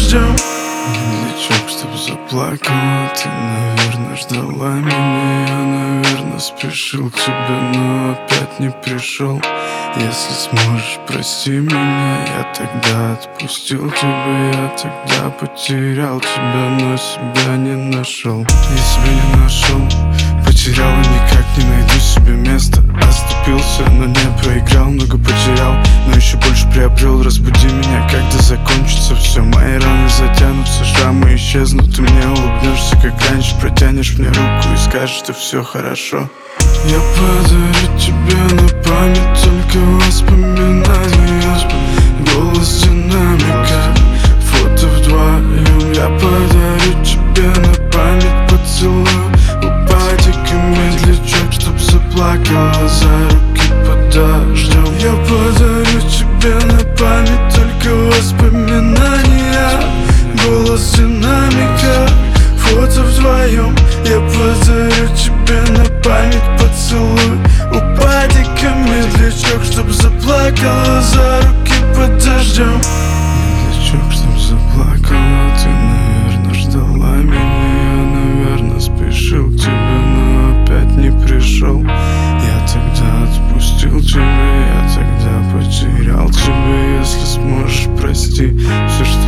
дождем. Медлячок, чтоб заплакала, ты, наверное, ждала меня. Я, наверное, спешил к тебе, но опять не пришел. Если сможешь, прости меня. Я тогда отпустил тебя, я тогда потерял тебя, но себя не нашел. Я себя не нашел, потерял и никак не найду себе места. Оступился, но не проиграл, много потерял, но еще больше приобрел. Разбуди меня, когда закончится все. Мои раны затянутся, шрамы исчезнут, ты мне улыбнешься, как раньше. Протянешь мне руку и скажешь, что все хорошо. Я подарю тебе на память только воспоминания. Голос динамика, фото вдвоем. Я подарю тебе на память поцелуй упадик и медлячок, чтоб заплакала за руки под дождем. Я подарю тебе на память только воспоминания. Голос динамика, фото вдвоем. Я подарю тебе на память поцелуй упадик и медлячок, чтоб заплакала за руки под дождем. Медлячок, чтоб заплакала, ты, наверное, ждала меня. Я, наверное, спешил к тебе, но опять не пришел. Я тогда отпустил тебя, я тогда потерял тебя. Если сможешь, прости все, что